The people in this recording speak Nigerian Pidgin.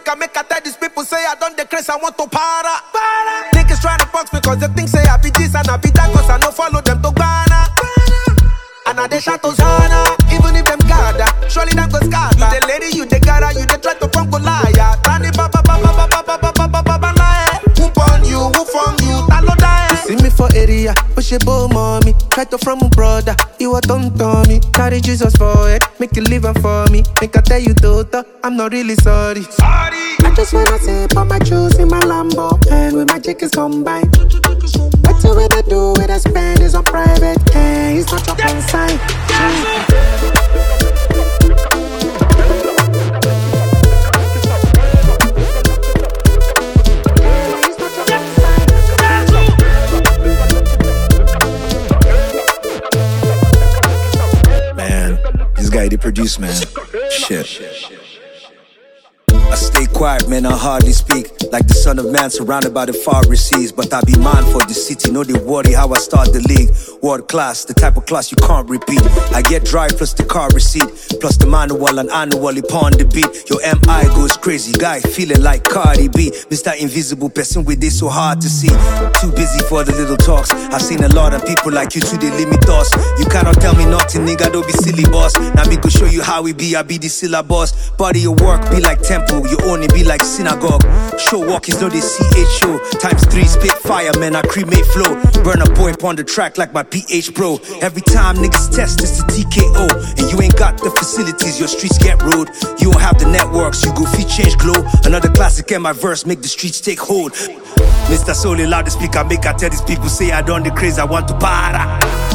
speaker, make I tell these people say I done the craze, I want to para. Niggas trying to box me cause they think say I be this and I be that cause I no follow them to Ghana. And I they shout Hosanna, even if them gather, surely them go scatter. You the lady, you the gara, you the try to punk liar. Tani baba baba baba baba baba baba lie. Who on you, who from you, talo die. You see me for area, push a bow mommy. Try to from a brother, you a don't me. Carry Jesus for it, make you live for me. Make I tell you daughter, I'm not really sorry. I just wanna sip on my juice in my Lambo, and with my chickens combined. What you wanna do with a spend is on private, and it's not your own side. Man, this guy they produce, man. Shit. I stay quiet, man, I hardly speak. Like the son of man surrounded by the far seas. But I be mindful of the city, no they worry how I start the league. World class, the type of class you can't repeat. I get dry plus the car receipt, plus the manual and annually pawn the beat. Your MI goes crazy, guy feeling like Cardi B. Mr. Invisible person with this so hard to see. Too busy for the little talks. I've seen a lot of people like you too, they limit us. You cannot tell me nothing, nigga, don't be silly boss. Now me go show you how we be, I be the syllabus. Body of work be like temple, you only be like synagogue. Show walkers know they CHO. Times 3 spit fire, man, I cremate flow. Burn a boy upon the track like my PH bro. Every time niggas test, it's the TKO. And you ain't got the facilities, your streets get road. You don't have the networks, you go feet change glow. Another classic and my verse make the streets take hold. Mr. Soul, loud the speaker, make I tell these people say I done the craze, I want to para.